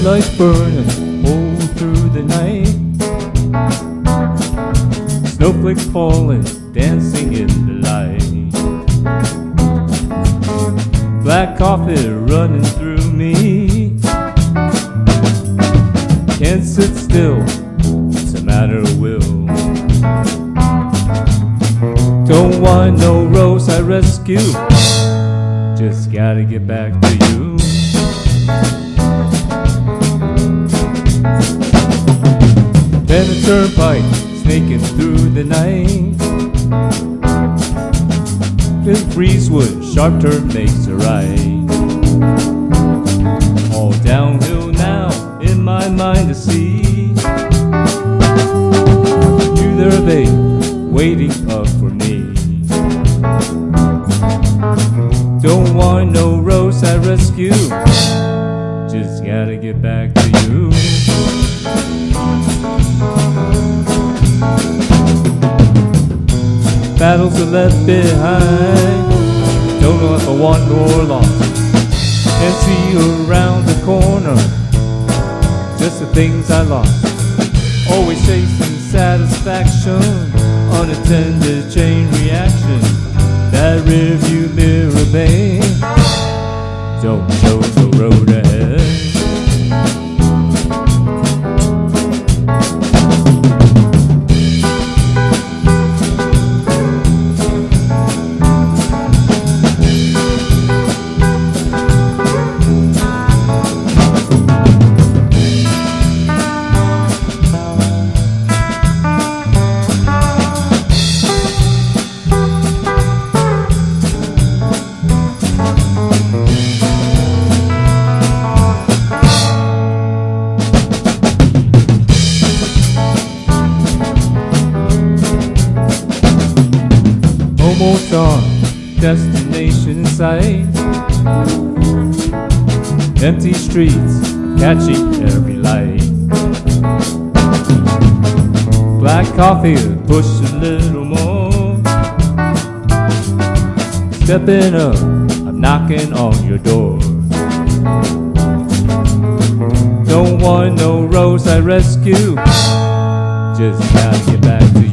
Headlights burning all through the night, snowflakes falling, dancing in the light. Black coffee running through me. Can't sit still, it's a matter of will. Don't want no rose I rescue, just gotta get back to you. Then a turnpike snaking through the night. This breezewood sharp turn makes a right. All downhill now in my mind to see. You there, babe, waiting up for me. Don't want no rose I rescue, just gotta get back to you. Battles are left behind, don't know if I won or lost. Can't see around the corner, just the things I lost. Always chasing satisfaction, unattended chain reaction. That rearview mirror, babe, don't show the road ahead. Almost on, destination in sight. Empty streets, catching every light. Black coffee, push a little more. Stepping up, I'm knocking on your door. Don't want no rose I rescue, just gotta get back to you.